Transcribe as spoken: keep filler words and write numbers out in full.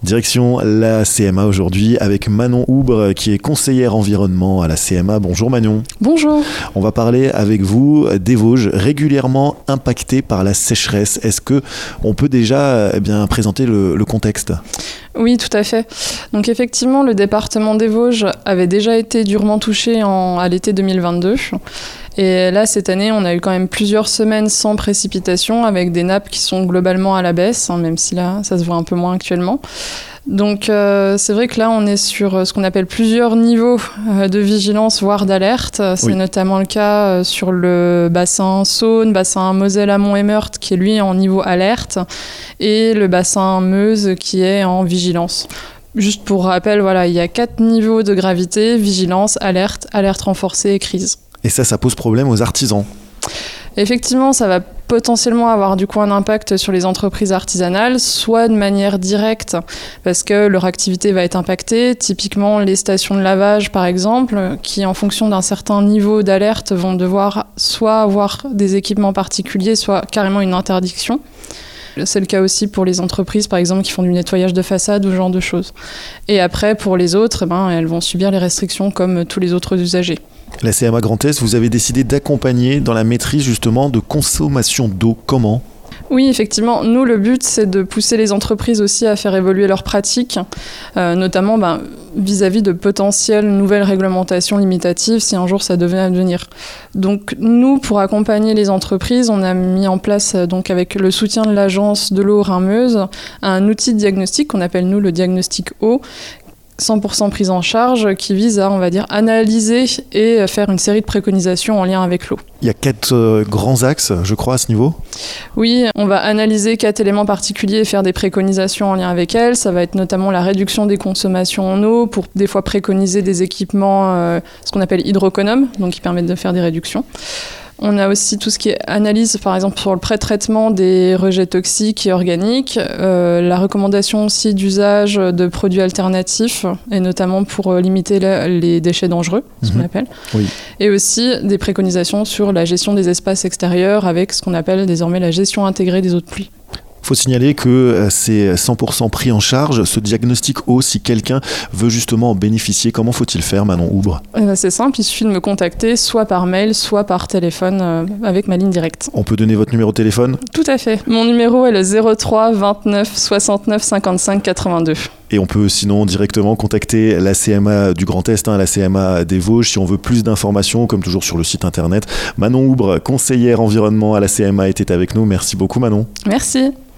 Direction la C M A aujourd'hui avec Manon Houbre qui est conseillère environnement à la C M A. Bonjour Manon. Bonjour. On va parler avec vous des Vosges régulièrement impactés par la sécheresse. Est-ce que on peut déjà eh bien, présenter le, le contexte ? Oui, tout à fait. Donc effectivement, le département des Vosges avait déjà été durement touché en, à l'été deux mille vingt-deux. Et là, cette année, on a eu quand même plusieurs semaines sans précipitation avec des nappes qui sont globalement à la baisse, hein, même si là, ça se voit un peu moins actuellement. Donc euh, c'est vrai que là, on est sur ce qu'on appelle plusieurs niveaux euh, de vigilance, voire d'alerte. C'est oui. notamment le cas euh, sur le bassin Saône, bassin Moselle, Amont et Meurthe, qui est lui en niveau alerte, et le bassin Meuse qui est en vigilance. Juste pour rappel, voilà, il y a quatre niveaux de gravité: vigilance, alerte, alerte renforcée et crise. Et ça, ça pose problème aux artisans. Effectivement, ça va potentiellement avoir du coup un impact sur les entreprises artisanales, soit de manière directe, parce que leur activité va être impactée. Typiquement, les stations de lavage, par exemple, qui en fonction d'un certain niveau d'alerte vont devoir soit avoir des équipements particuliers, soit carrément une interdiction. C'est le cas aussi pour les entreprises, par exemple, qui font du nettoyage de façade ou ce genre de choses. Et après, pour les autres, eh ben, elles vont subir les restrictions comme tous les autres usagers. La C M A Grand Est, vous avez décidé d'accompagner dans la maîtrise justement de consommation d'eau. Comment ? Oui, effectivement. Nous, le but, c'est de pousser les entreprises aussi à faire évoluer leurs pratiques, euh, notamment ben, vis-à-vis de potentielles nouvelles réglementations limitatives si un jour ça devait advenir. Donc nous, pour accompagner les entreprises, on a mis en place, donc, avec le soutien de l'agence de l'eau Rhin-Meuse, un outil de diagnostic qu'on appelle nous le diagnostic eau, cent pour cent prise en charge, qui vise à, on va dire, analyser et faire une série de préconisations en lien avec l'eau. Il y a quatre euh, grands axes, je crois, à ce niveau ? Oui, on va analyser quatre éléments particuliers et faire des préconisations en lien avec elles. Ça va être notamment la réduction des consommations en eau, pour des fois préconiser des équipements, euh, ce qu'on appelle hydroéconomes, donc qui permettent de faire des réductions. On a aussi tout ce qui est analyse, par exemple, sur le pré-traitement des rejets toxiques et organiques, euh, la recommandation aussi d'usage de produits alternatifs, et notamment pour limiter la, les déchets dangereux, ce mmh. qu'on appelle. Oui. Et aussi des préconisations sur la gestion des espaces extérieurs avec ce qu'on appelle désormais la gestion intégrée des eaux de pluie. Il faut signaler que c'est cent pour cent pris en charge, ce diagnostic eau, si quelqu'un veut justement en bénéficier. Comment faut-il faire, Manon Houbre ? Eh ben c'est simple, il suffit de me contacter soit par mail, soit par téléphone euh, avec ma ligne directe. On peut donner votre numéro de téléphone ? Tout à fait. Mon numéro est le zéro trois vingt-neuf soixante-neuf cinquante-cinq quatre-vingt-deux. Et on peut sinon directement contacter la C M A du Grand Est, hein, la C M A des Vosges, si on veut plus d'informations, comme toujours sur le site internet. Manon Houbre, conseillère environnement à la C M A, était avec nous. Merci beaucoup, Manon. Merci.